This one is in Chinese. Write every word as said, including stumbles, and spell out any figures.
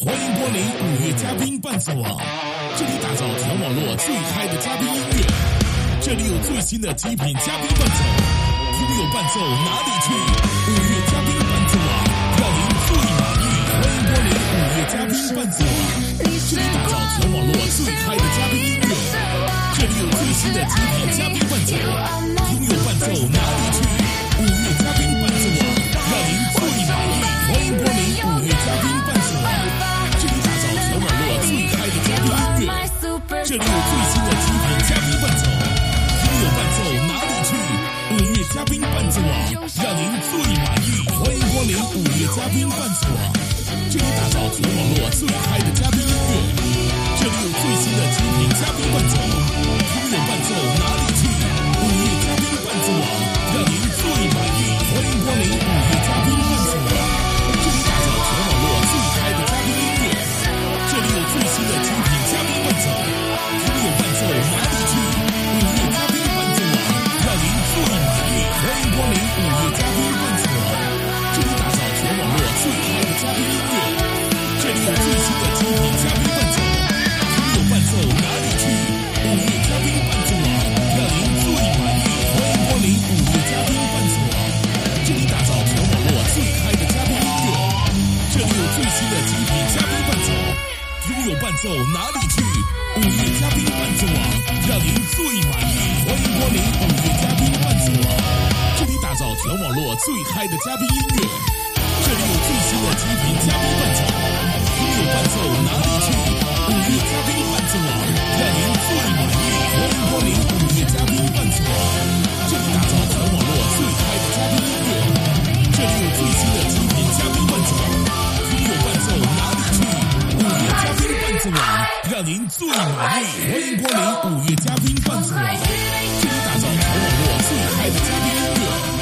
欢迎光临五月嘉宾伴奏网，这里打造全网络最嗨的嘉宾音乐，这里有最新的极品嘉宾伴奏，听有伴奏哪里去？五月嘉宾伴奏网，让您最满意。欢迎光临五月嘉宾伴奏网，这里打造全网络最嗨的嘉宾音乐，这里有最新的极品嘉宾伴奏，听有伴奏哪里去？五月嘉宾伴奏网，让您最满意。欢迎光临五月嘉宾伴奏网，这里打造全网络最嗨的嘉宾音乐，这里有最新的极品嘉宾伴奏，听有伴奏哪里去？五月嘉宾伴奏网，让您最满意。欢迎光临五月嘉宾伴奏网，这里打造全网络最嗨的嘉宾音乐，这里有最新的极品嘉宾伴奏，听有伴奏哪里去？五月嘉宾伴奏网，让您最满意。欢迎光临五月嘉宾伴奏网，这里打造全网络最嗨的嘉宾音乐，这里有最新的极品嘉宾伴奏，听有伴奏哪里去？五月嘉宾伴奏网，让您最满意。欢迎光临五月嘉宾伴奏网，这里打造全网络最嗨的嘉宾音乐，这里有最新的极品嘉宾伴奏，听有伴奏哪里去？五月嘉宾伴奏网，让您最满意。欢迎光临五月嘉宾伴奏网，这里打造全网络最嗨的嘉宾音乐，这里有最新的极品嘉宾伴奏，听有伴奏哪里去？五月嘉宾伴奏网，让您最满意。欢迎光临五月嘉宾伴奏网，这里打造全网络最嗨的嘉宾音乐，这里有最新的极品嘉宾伴奏，听有伴奏哪里去？五月嘉宾伴奏网，让您最满意。欢迎光临五月嘉宾伴奏网，这里打造全网络最嗨的嘉宾音乐，这里有最新的极品嘉宾伴奏，听有伴奏哪里去？五月嘉宾伴奏网，让您最满意。欢迎光临五月嘉宾伴奏网，这里打造全网络最嗨的嘉宾音乐。